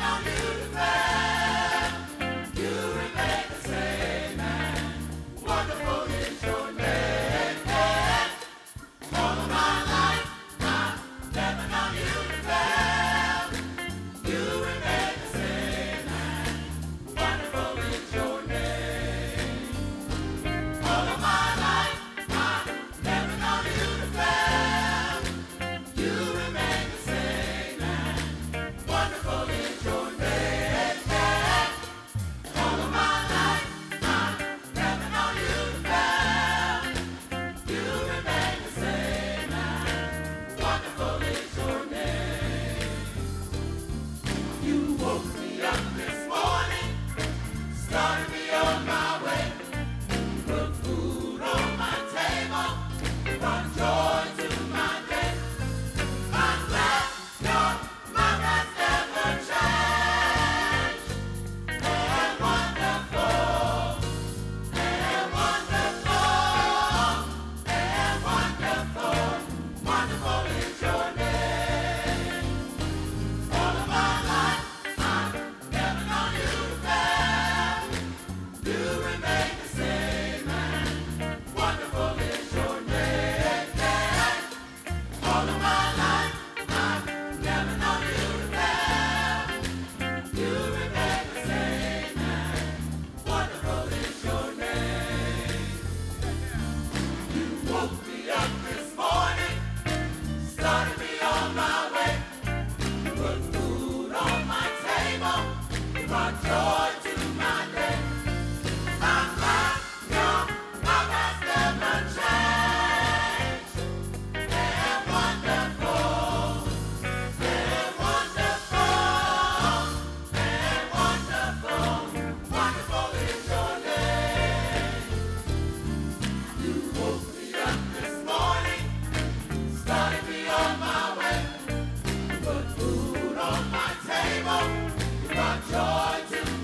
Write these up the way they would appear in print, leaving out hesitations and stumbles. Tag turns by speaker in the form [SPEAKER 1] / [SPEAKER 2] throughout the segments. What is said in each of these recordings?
[SPEAKER 1] Joy to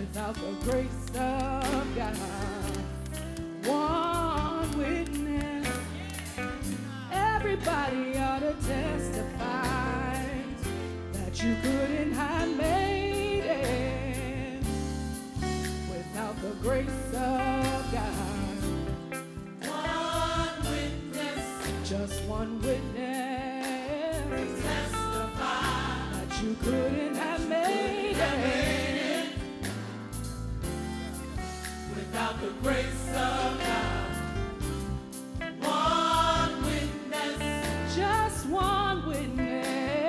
[SPEAKER 1] without the grace of God. One witness, everybody ought to testify that you couldn't have made it without the grace of God.
[SPEAKER 2] One witness,
[SPEAKER 1] Just one witness,
[SPEAKER 2] testify
[SPEAKER 1] that you couldn't have made it
[SPEAKER 2] without the grace of God. One witness,
[SPEAKER 1] just one witness,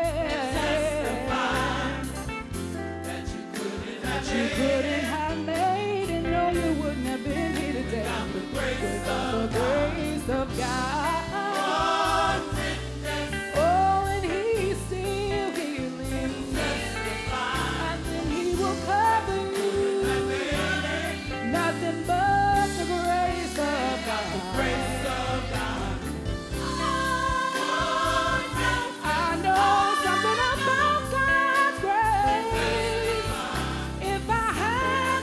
[SPEAKER 2] testify that you couldn't have
[SPEAKER 1] you
[SPEAKER 2] made
[SPEAKER 1] couldn't have made it. No, you wouldn't have been here today
[SPEAKER 2] without the grace
[SPEAKER 1] without the
[SPEAKER 2] of God.
[SPEAKER 1] grace of God.
[SPEAKER 2] One witness,
[SPEAKER 1] Oh, and He's still healing,
[SPEAKER 2] testify
[SPEAKER 1] and then He will cover you. Nothing but the grace of God.
[SPEAKER 2] grace of God.
[SPEAKER 1] I know something about God's grace. If I had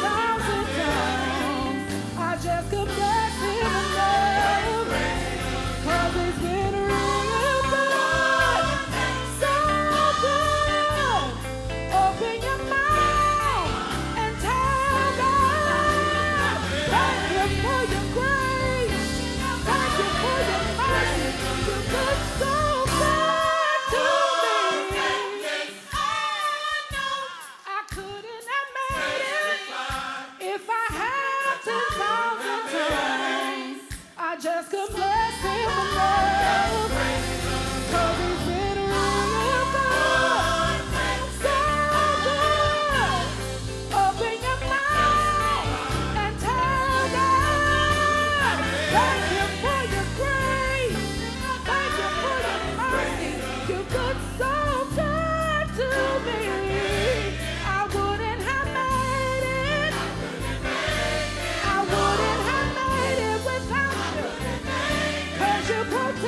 [SPEAKER 1] 10,000 tongues, I just could bless Him enough. 'Cause He's been real good, so good. Open your mouth and tell God, thank you for your grace. Thank you for your mercy. You've been so good to me. I couldn't have made it if I had 10,000 tongues. I just could bless Him enough. 'Cause He's been real good, so good. Open your mouth and tell God, thank you for your grace. Thank you for your mercy. You've been so good to me. I wouldn't have made it. I wouldn't have made it without you. 'Cause you put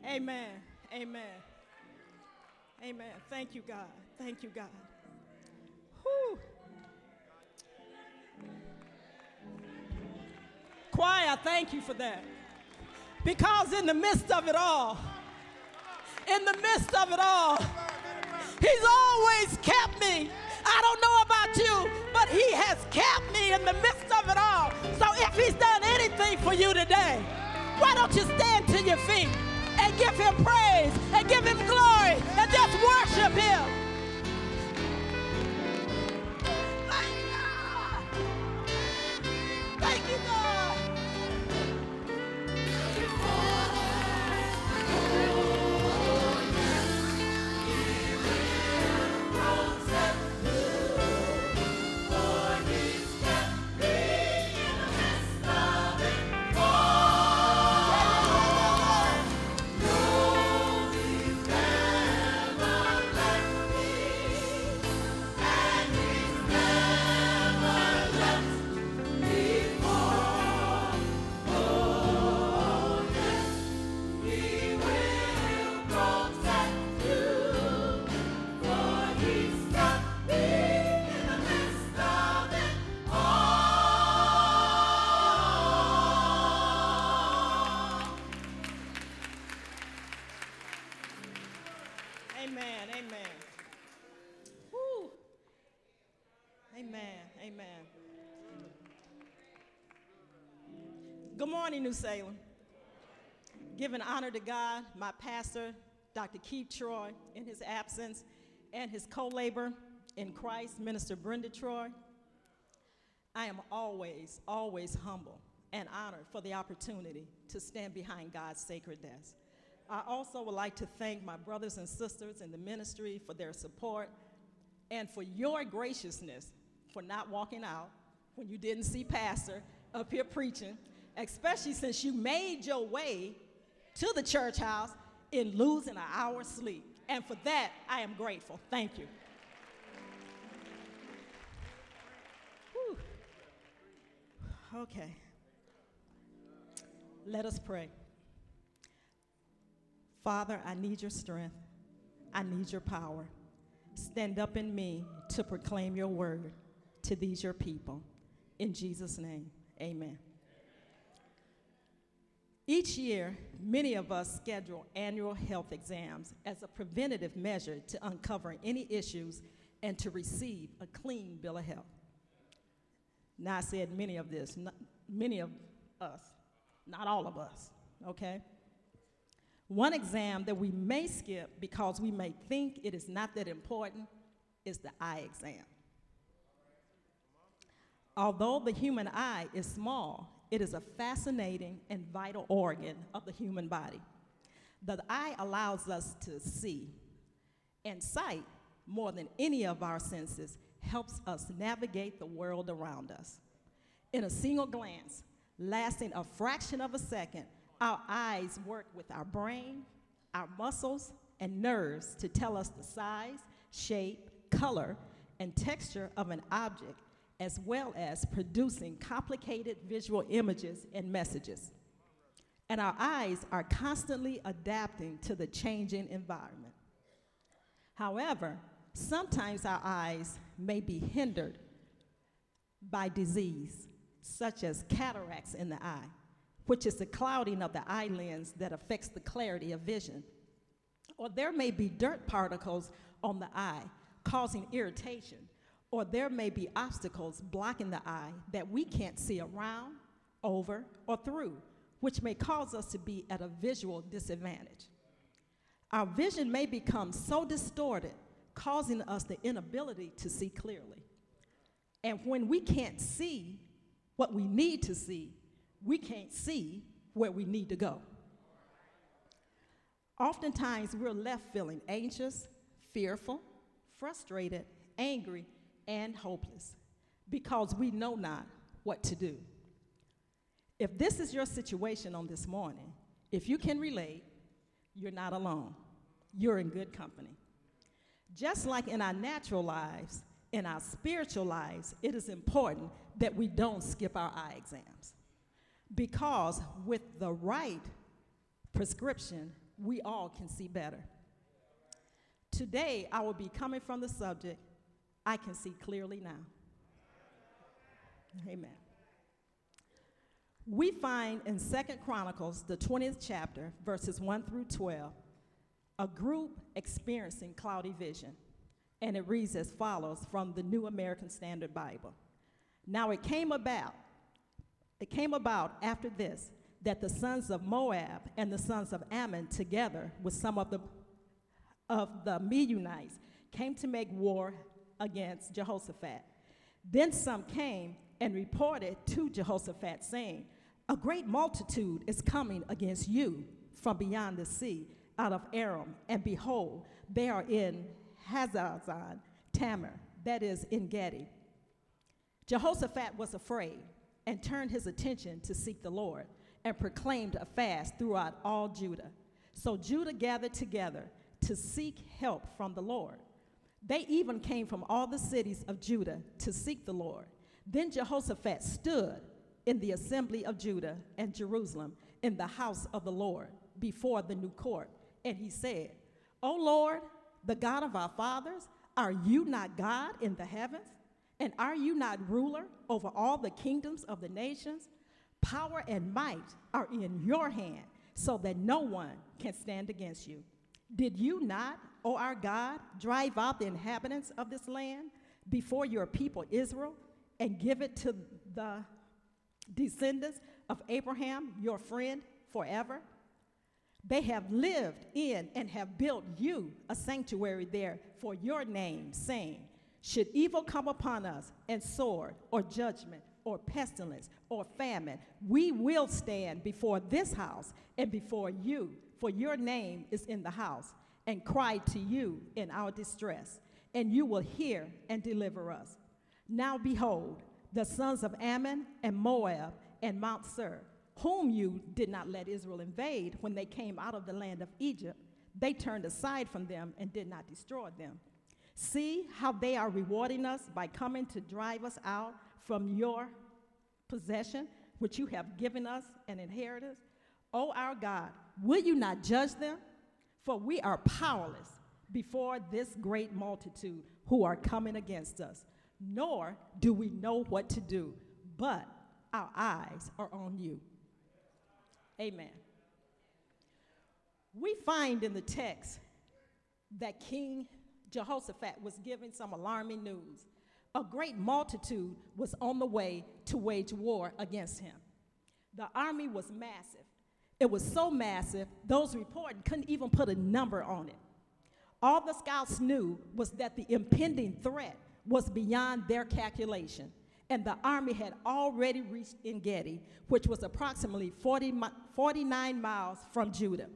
[SPEAKER 1] Amen. Amen. Amen. Thank you, God. Thank you, God. Whew. Choir, thank you for that. Because in the midst of it all, He's always kept me. I don't know about you, but He has kept me in the midst of it all. So if He's done anything for you today, why don't you stand to your feet and give Him praise and give Him glory and just worship Him. Thank you, God. Amen, amen. Woo. Amen, amen. Good morning, New Salem. Giving honor to God, my pastor, Dr. Keith Troy, in his absence, and his co-laborer in Christ, Minister Brenda Troy. I am always, always humble and honored for the opportunity to stand behind God's sacred desk. I also would like to thank my brothers and sisters in the ministry for their support and for your graciousness for not walking out when you didn't see Pastor up here preaching, especially since you made your way to the church house in losing an hour's sleep. And for that, I am grateful. Thank you. Whew. Okay. Let us pray. Father, I need your strength. I need your power. Stand up in me to proclaim your word to these your people. In Jesus' name, amen. Each year, many of us schedule annual health exams as a preventative measure to uncover any issues and to receive a clean bill of health. Now, I said many of us, not all of us, okay? One exam that we may skip because we may think it is not that important is the eye exam. Although the human eye is small, it is a fascinating and vital organ of the human body. The eye allows us to see, and sight, more than any of our senses, helps us navigate the world around us. In a single glance, lasting a fraction of a second, our eyes work with our brain, our muscles, and nerves to tell us the size, shape, color, and texture of an object, as well as producing complicated visual images and messages. And our eyes are constantly adapting to the changing environment. However, sometimes our eyes may be hindered by disease, such as cataracts in the eye, which is the clouding of the eye lens that affects the clarity of vision. Or there may be dirt particles on the eye causing irritation, or there may be obstacles blocking the eye that we can't see around, over, or through, which may cause us to be at a visual disadvantage. Our vision may become so distorted, causing us the inability to see clearly. And when we can't see what we need to see, we can't see where we need to go. Oftentimes, we're left feeling anxious, fearful, frustrated, angry, and hopeless because we know not what to do. If this is your situation on this morning, if you can relate, you're not alone. You're in good company. Just like in our natural lives, in our spiritual lives, it is important that we don't skip our eye exams. Because with the right prescription, we all can see better. Today, I will be coming from the subject, I can see clearly now. Amen. We find in 2 Chronicles, the 20th chapter, verses 1 through 12, a group experiencing cloudy vision. And it reads as follows from the New American Standard Bible. Now it came about after this, that the sons of Moab and the sons of Ammon, together with some of the Meunites, came to make war against Jehoshaphat. Then some came and reported to Jehoshaphat, saying, a great multitude is coming against you from beyond the sea, out of Aram, and behold, they are in Hazazon Tamar, that is En Gedi. Jehoshaphat was afraid and turned his attention to seek the Lord and proclaimed a fast throughout all Judah. So Judah gathered together to seek help from the Lord. They even came from all the cities of Judah to seek the Lord. Then Jehoshaphat stood in the assembly of Judah and Jerusalem in the house of the Lord before the new court, and he said, O Lord, the God of our fathers, are you not God in the heavens? And are you not ruler over all the kingdoms of the nations? Power and might are in your hand, so that no one can stand against you. Did you not, O our God, drive out the inhabitants of this land before your people Israel and give it to the descendants of Abraham, your friend, forever? They have lived in and have built you a sanctuary there for your name, saying, should evil come upon us, and sword, or judgment, or pestilence, or famine, we will stand before this house and before you, for your name is in the house, and cry to you in our distress, and you will hear and deliver us. Now behold, the sons of Ammon and Moab and Mount Seir, whom you did not let Israel invade when they came out of the land of Egypt, they turned aside from them and did not destroy them. See how they are rewarding us by coming to drive us out from your possession, which you have given us an inheritance. O our God, will you not judge them? For we are powerless before this great multitude who are coming against us, nor do we know what to do, but our eyes are on you. Amen. We find in the text that King Jehoshaphat was giving some alarming news. A great multitude was on the way to wage war against him. The army was massive. It was so massive, those reporting couldn't even put a number on it. All the scouts knew was that the impending threat was beyond their calculation, and the army had already reached En Gedi, which was approximately 49 miles from Judah.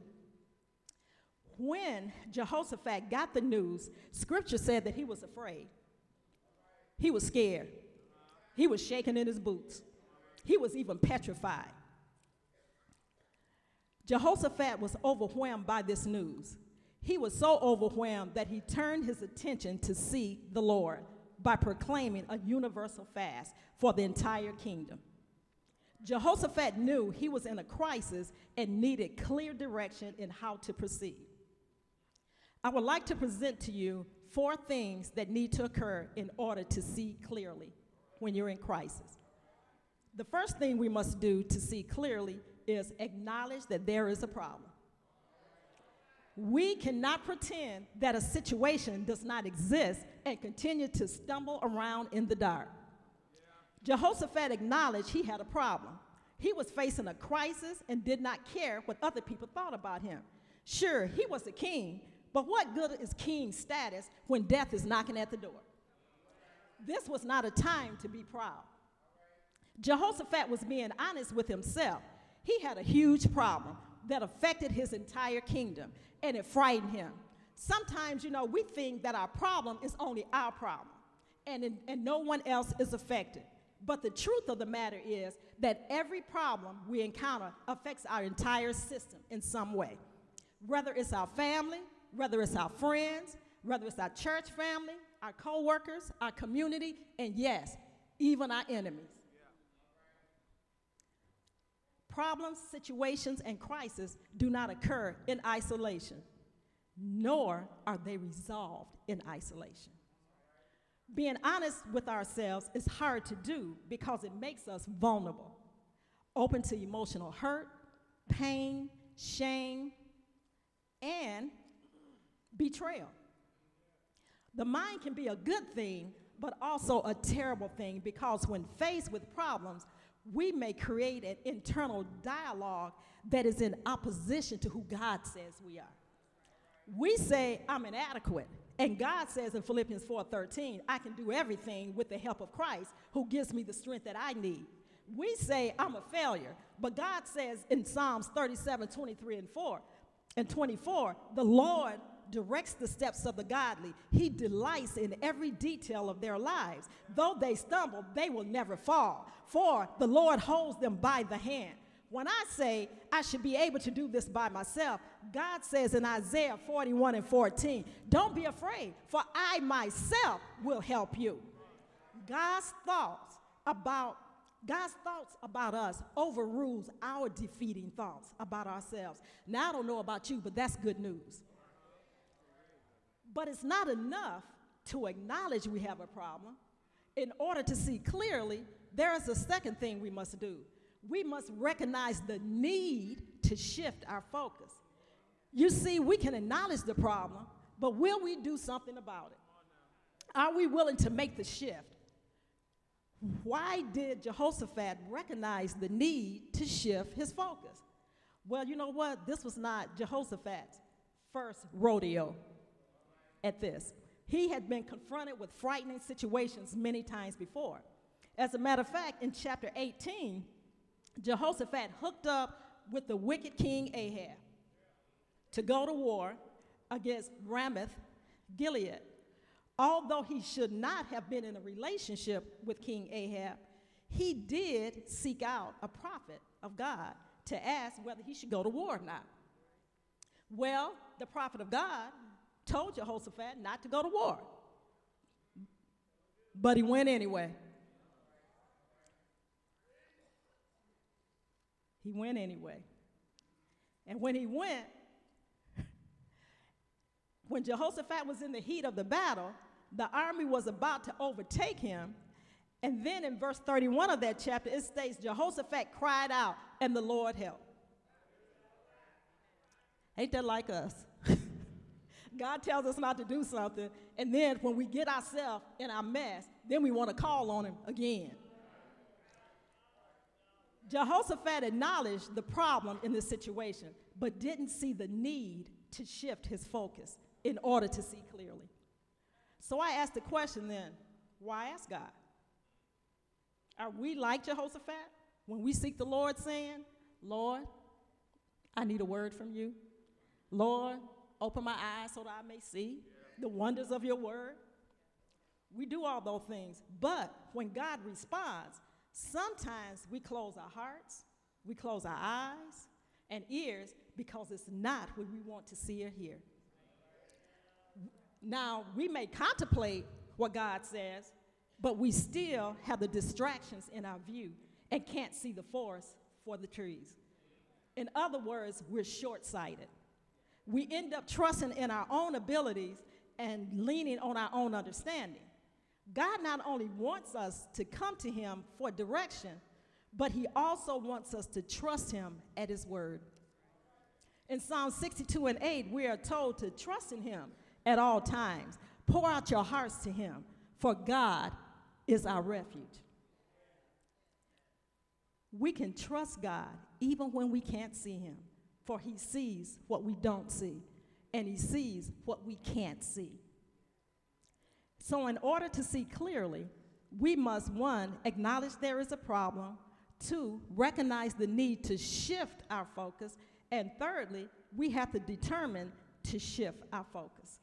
[SPEAKER 1] When Jehoshaphat got the news, scripture said that he was afraid. He was scared. He was shaking in his boots. He was even petrified. Jehoshaphat was overwhelmed by this news. He was so overwhelmed that he turned his attention to see the Lord by proclaiming a universal fast for the entire kingdom. Jehoshaphat knew he was in a crisis and needed clear direction in how to proceed. I would like to present to you 4 things that need to occur in order to see clearly when you're in crisis. The first thing we must do to see clearly is acknowledge that there is a problem. We cannot pretend that a situation does not exist and continue to stumble around in the dark. Jehoshaphat acknowledged he had a problem. He was facing a crisis and did not care what other people thought about him. Sure, he was a king, but what good is king status when death is knocking at the door? This was not a time to be proud. Jehoshaphat was being honest with himself. He had a huge problem that affected his entire kingdom, and it frightened him. Sometimes, we think that our problem is only our problem, and no one else is affected. But the truth of the matter is that every problem we encounter affects our entire system in some way. Whether it's our family, whether it's our friends, whether it's our church family, our co-workers, our community, and yes, even our enemies. Problems, situations, and crises do not occur in isolation, nor are they resolved in isolation. Being honest with ourselves is hard to do because it makes us vulnerable, open to emotional hurt, pain, shame, and betrayal. The mind can be a good thing, but also a terrible thing, because when faced with problems, we may create an internal dialogue that is in opposition to who God says we are. We say, I'm inadequate, and God says in Philippians 4:13, I can do everything with the help of Christ who gives me the strength that I need. We say, I'm a failure, but God says in Psalms 37:23 and 24, the Lord directs the steps of the godly. He delights in every detail of their lives. Though they stumble, they will never fall, for the Lord holds them by the hand. When I say I should be able to do this by myself, God says in Isaiah 41:14, don't be afraid, for I myself will help you. God's thoughts about us overrules our defeating thoughts about ourselves. Now, I don't know about you, but that's good news. But it's not enough to acknowledge we have a problem. In order to see clearly, there is a second thing we must do. We must recognize the need to shift our focus. You see, we can acknowledge the problem, but will we do something about it? Are we willing to make the shift? Why did Jehoshaphat recognize the need to shift his focus? Well, you know what? This was not Jehoshaphat's first rodeo at this. He had been confronted with frightening situations many times before. As a matter of fact, in chapter 18, Jehoshaphat hooked up with the wicked king Ahab to go to war against Ramoth Gilead. Although he should not have been in a relationship with King Ahab, he did seek out a prophet of God to ask whether he should go to war or not. Well, the prophet of God told Jehoshaphat not to go to war, but he went anyway. He went anyway. And when he went, when Jehoshaphat was in the heat of the battle, the army was about to overtake him. And then in verse 31 of that chapter, it states, Jehoshaphat cried out, and the Lord helped. Ain't that like us? God tells us not to do something, and then when we get ourselves in our mess, then we want to call on him again. Jehoshaphat acknowledged the problem in this situation, but didn't see the need to shift his focus in order to see clearly. So I asked the question then, why ask God? Are we like Jehoshaphat when we seek the Lord saying, Lord, I need a word from you. Lord, open my eyes so that I may see the wonders of your word. We do all those things, but when God responds, sometimes we close our hearts, we close our eyes and ears because it's not what we want to see or hear. Now, we may contemplate what God says, but we still have the distractions in our view and can't see the forest for the trees. In other words, we're short-sighted. We end up trusting in our own abilities and leaning on our own understanding. God not only wants us to come to him for direction, but he also wants us to trust him at his word. In Psalm 62:8, we are told to trust in him at all times. Pour out your hearts to him, for God is our refuge. We can trust God even when we can't see him, for he sees what we don't see, and he sees what we can't see. So in order to see clearly, we must, 1, acknowledge there is a problem, 2, recognize the need to shift our focus, and thirdly, we have to determine to shift our focus.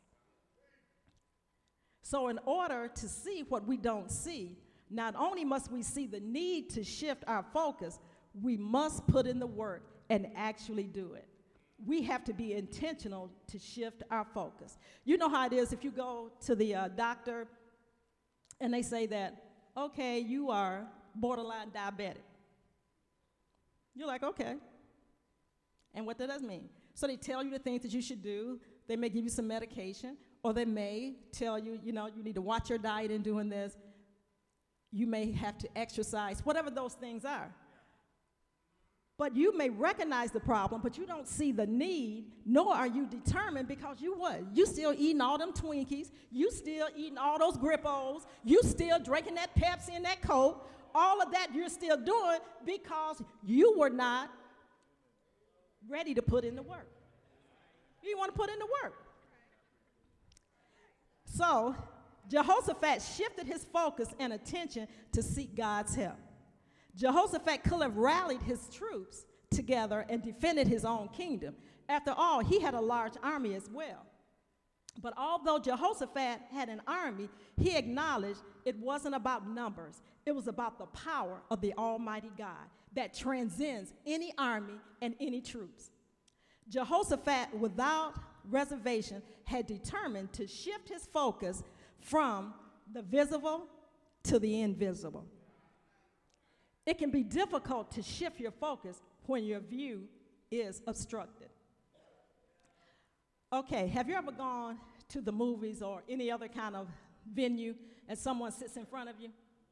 [SPEAKER 1] So in order to see what we don't see, not only must we see the need to shift our focus, we must put in the work and actually do it. We have to be intentional to shift our focus. You know how it is if you go to the doctor and they say that, okay, you are borderline diabetic. You're like, okay. And what does that mean? So they tell you the things that you should do. They may give you some medication, or they may tell you, you need to watch your diet in doing this. You may have to exercise, whatever those things are. But you may recognize the problem, but you don't see the need, nor are you determined, because you what? You still eating all them Twinkies. You still eating all those Grippos. You still drinking that Pepsi and that Coke. All of that you're still doing because you were not ready to put in the work. You didn't want to put in the work. So Jehoshaphat shifted his focus and attention to seek God's help. Jehoshaphat could have rallied his troops together and defended his own kingdom. After all, he had a large army as well. But although Jehoshaphat had an army, he acknowledged it wasn't about numbers. It was about the power of the Almighty God that transcends any army and any troops. Jehoshaphat, without reservation, had determined to shift his focus from the visible to the invisible. It can be difficult to shift your focus when your view is obstructed. Okay, have you ever gone to the movies or any other kind of venue and someone sits in front of you?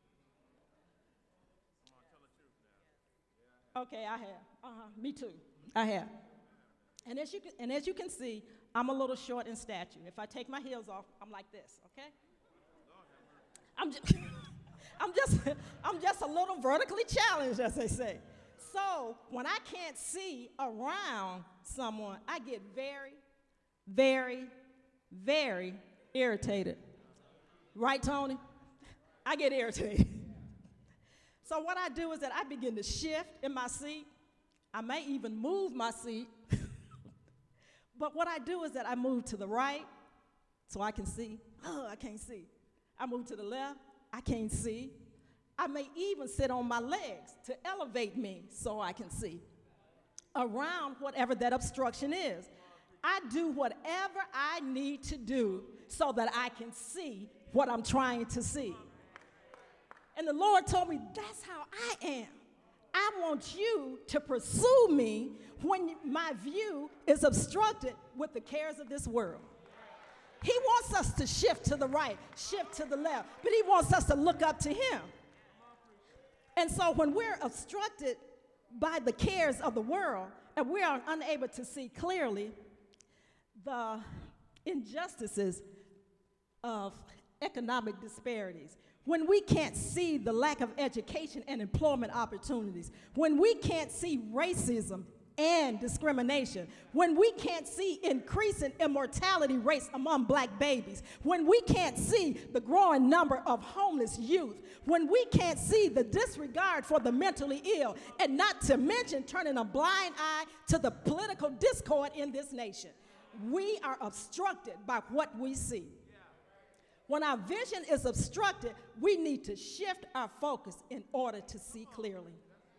[SPEAKER 1] Okay, I have. Me too. I have. And as you can see, I'm a little short in stature. If I take my heels off, I'm like this, okay? I'm just a little vertically challenged, as they say. So when I can't see around someone, I get very, very, very irritated. Right, Tony? I get irritated. So what I do is that I begin to shift in my seat. I may even move my seat. But what I do is that I move to the right so I can see. Oh, I can't see. I move to the left. I can't see. I may even sit on my legs to elevate me so I can see around whatever that obstruction is. I do whatever I need to do so that I can see what I'm trying to see. And the Lord told me, that's how I am. I want you to pursue me when my view is obstructed with the cares of this world. He wants us to shift to the right, shift to the left, but he wants us to look up to him. And so when we're obstructed by the cares of the world and we are unable to see clearly the injustices of economic disparities, when we can't see the lack of education and employment opportunities, when we can't see racism and discrimination, when we can't see increasing immortality rates among black babies, when we can't see the growing number of homeless youth, when we can't see the disregard for the mentally ill, and not to mention turning a blind eye to the political discord in this nation, we are obstructed by what we see. When our vision is obstructed, we need to shift our focus in order to see clearly.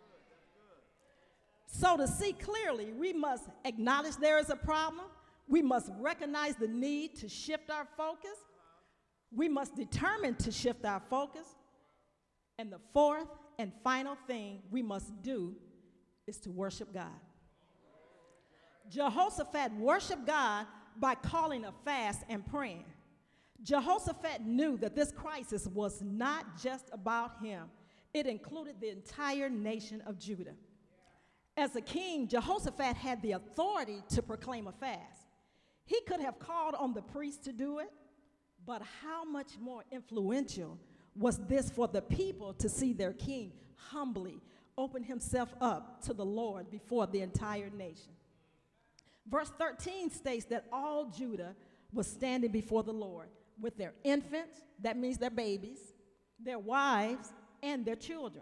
[SPEAKER 1] So to see clearly, we must acknowledge there is a problem. We must recognize the need to shift our focus. We must determine to shift our focus. And the fourth and final thing we must do is to worship God. Jehoshaphat worshiped God by calling a fast and praying. Jehoshaphat knew that this crisis was not just about him. It included the entire nation of Judah. As a king, Jehoshaphat had the authority to proclaim a fast. He could have called on the priests to do it, but how much more influential was this for the people to see their king humbly open himself up to the Lord before the entire nation? Verse 13 states that all Judah was standing before the Lord with their infants, that means their babies, their wives, and their children.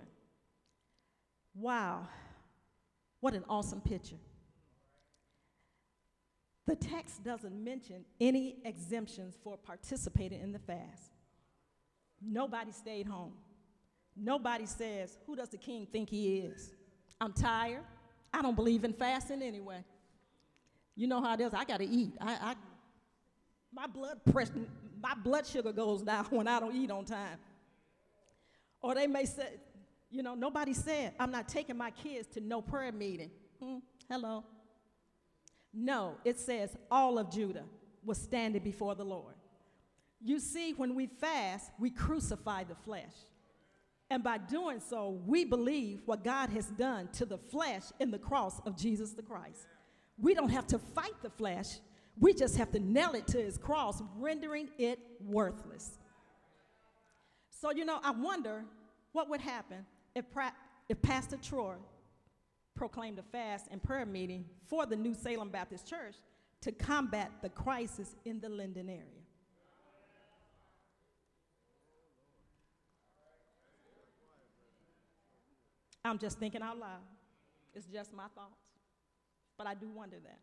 [SPEAKER 1] Wow, what an awesome picture. The text doesn't mention any exemptions for participating in the fast. Nobody stayed home. Nobody says, who does the king think he is? I'm tired. I don't believe in fasting anyway. You know how it is. I got to eat. My blood sugar goes down when I don't eat on time. Or they may say, You know, nobody said, I'm not taking my kids to no prayer meeting. Hello. No, it says all of Judah was standing before the Lord. You see, when we fast, we crucify the flesh. And by doing so, we believe what God has done to the flesh in the cross of Jesus the Christ. We don't have to fight the flesh. We just have to nail it to his cross, rendering it worthless. So, you know, I wonder what would happen if Pastor Troy proclaimed a fast and prayer meeting for the New Salem Baptist Church to combat the crisis in the Linden area. I'm just thinking out loud. It's just my thoughts. But I do wonder that.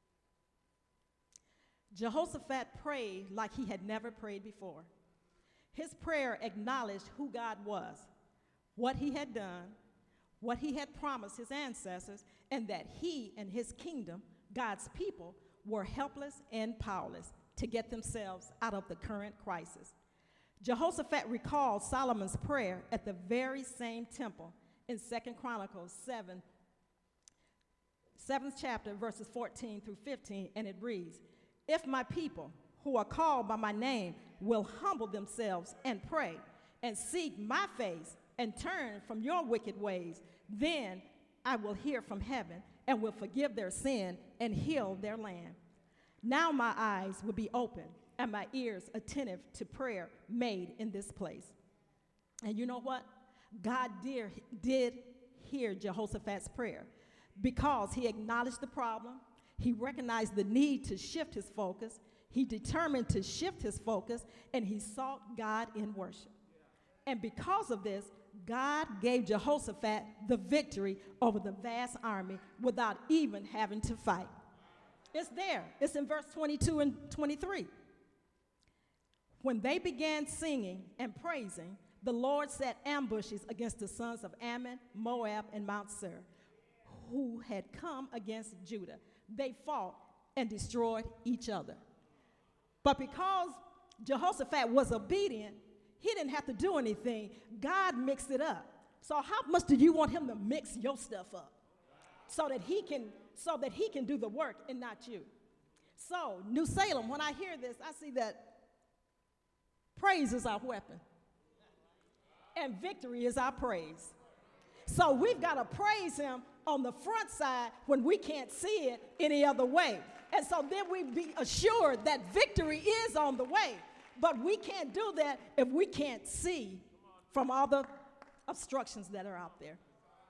[SPEAKER 1] Jehoshaphat prayed like he had never prayed before. His prayer acknowledged who God was, what he had done, what he had promised his ancestors, and that he and his kingdom, God's people, were helpless and powerless to get themselves out of the current crisis. Jehoshaphat recalled Solomon's prayer at the very same temple in 2 Chronicles 7th chapter, verses 14 through 15, and it reads, "If my people, who are called by my name, will humble themselves and pray and seek my face and turn from your wicked ways, then I will hear from heaven and will forgive their sin and heal their land. Now my eyes will be open and my ears attentive to prayer made in this place." And you know what? God did hear Jehoshaphat's prayer because he acknowledged the problem, he recognized the need to shift his focus, he determined to shift his focus, and he sought God in worship. And because of this, God gave Jehoshaphat the victory over the vast army without even having to fight. It's there. It's in verse 22 and 23. When they began singing and praising, the Lord set ambushes against the sons of Ammon, Moab, and Mount Seir, who had come against Judah. They fought and destroyed each other. But because Jehoshaphat was obedient, he didn't have to do anything. God mixed it up. So how much do you want him to mix your stuff up so that he can do the work and not you? So, New Salem, when I hear this, I see that praise is our weapon. And victory is our praise. So we've got to praise him on the front side when we can't see it any other way. And so then we be assured that victory is on the way. But we can't do that if we can't see from all the obstructions that are out there.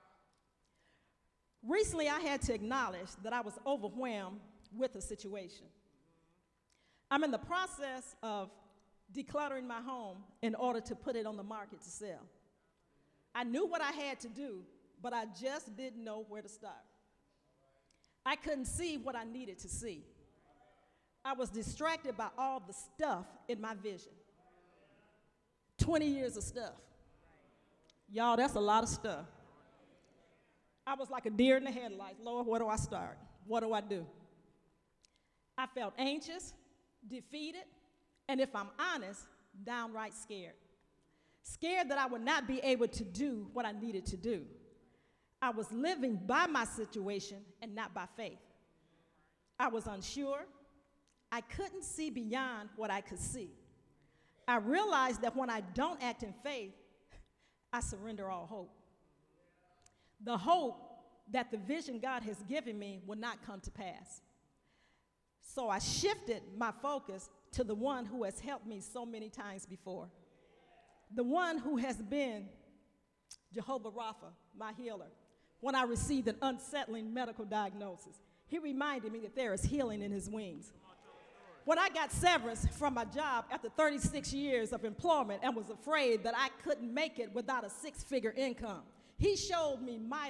[SPEAKER 1] Recently, I had to acknowledge that I was overwhelmed with a situation. I'm in the process of decluttering my home in order to put it on the market to sell. I knew what I had to do, but I just didn't know where to start. I couldn't see what I needed to see. I was distracted by all the stuff in my vision. 20 years of stuff. Y'all, that's a lot of stuff. I was like a deer in the headlights. Lord, where do I start? What do I do? I felt anxious, defeated, and if I'm honest, downright scared. Scared that I would not be able to do what I needed to do. I was living by my situation and not by faith. I was unsure. I couldn't see beyond what I could see. I realized that when I don't act in faith, I surrender all hope. The hope that the vision God has given me will not come to pass. So I shifted my focus to the one who has helped me so many times before. The one who has been Jehovah Rapha, my healer. When I received an unsettling medical diagnosis, he reminded me that there is healing in his wings. When I got severance from my job after 36 years of employment and was afraid that I couldn't make it without a six-figure income, he showed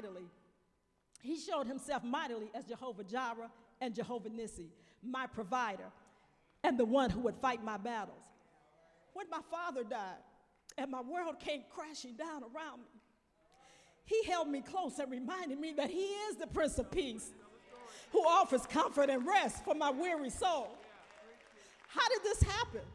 [SPEAKER 1] himself mightily as Jehovah Jireh and Jehovah Nissi, my provider, and the one who would fight my battles. When my father died and my world came crashing down around me, he held me close and reminded me that he is the Prince of Peace who offers comfort and rest for my weary soul. How did this happen?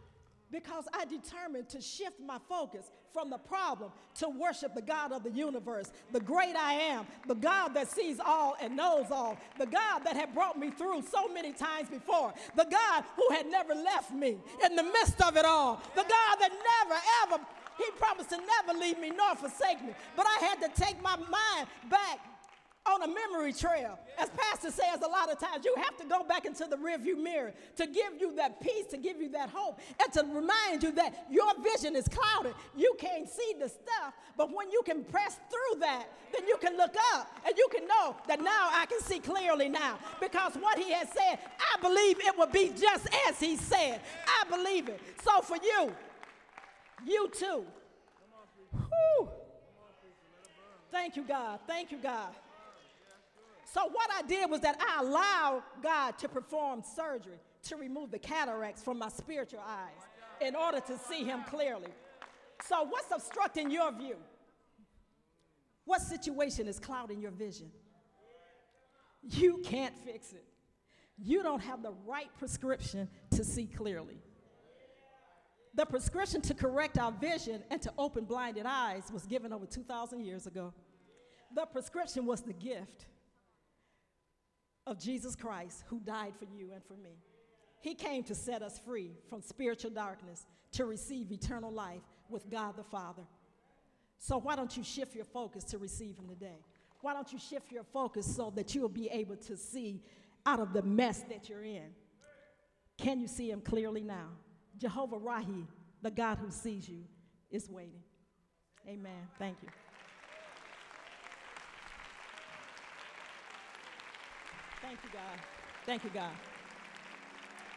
[SPEAKER 1] because I determined to shift my focus from the problem to worship the God of the universe, the great I am, the God that sees all and knows all, the God that had brought me through so many times before, the God who had never left me in the midst of it all, the God that never, ever, he promised to never leave me nor forsake me. But I had to take my mind back on a memory trail. As Pastor says a lot of times, you have to go back into the rearview mirror to give you that peace, to give you that hope, and to remind you that your vision is clouded. You can't see the stuff, but when you can press through that, then you can look up and you can know that now I can see clearly now, because what he has said, I believe it will be just as he said. I believe it. So for you too. Whew. Thank you, God. Thank you, God. So what I did was that I allowed God to perform surgery to remove the cataracts from my spiritual eyes in order to see him clearly. So what's obstructing your view? What situation is clouding your vision? You can't fix it. You don't have the right prescription to see clearly. The prescription to correct our vision and to open blinded eyes was given over 2,000 years ago. The prescription was the gift of Jesus Christ, who died for you and for me. He came to set us free from spiritual darkness to receive eternal life with God the Father. So why don't you shift your focus to receive him today? Why don't you shift your focus so that you'll be able to see out of the mess that you're in? Can you see him clearly now? Jehovah Rahi, the God who sees you, is waiting. Amen. Thank you. Thank you, God. Thank you, God.